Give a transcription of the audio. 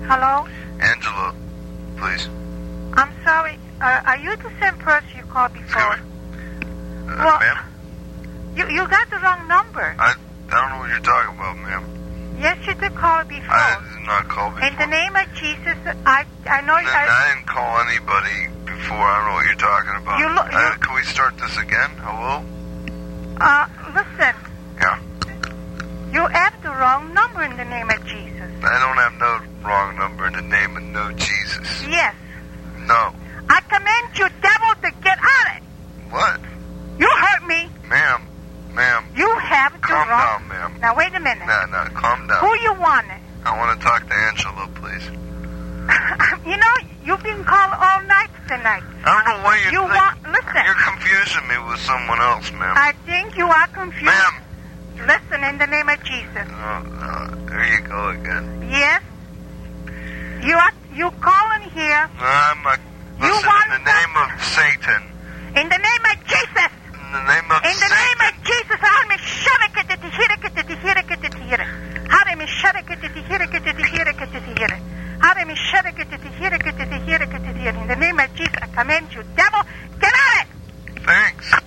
Hello? Angela, please. I'm sorry. Are you the same person you called before? Well, ma'am? You got the wrong number. I don't know what you're talking about, ma'am. Yes, you did call before. I did not call before. In the name of Jesus, I know you... I didn't call anybody before. I don't know what you're talking about. Can we start this again? Hello? Listen. Yeah. You have the wrong number in the name of Jesus. I don't have no wrong number in the name of no Jesus. Yes. No. I command you, devil, to get out of it. What? You hurt me. Ma'am. You have the Calm wrong... down, ma'am. Now, wait a minute. No, calm down. Who you want? I want to talk to Angela, please. You know, you've been called all night tonight. I don't know why you think... Listen. You're confusing me with someone else, ma'am. I think you are confused. Ma'am. Listen, in the name of Jesus. There you go again. Yes? You calling here. Listen, in the name of Satan. In the name of Jesus. In the name of Satan. In the name of Jesus. In the name of Jesus, I command you, devil, get out of it! Thanks.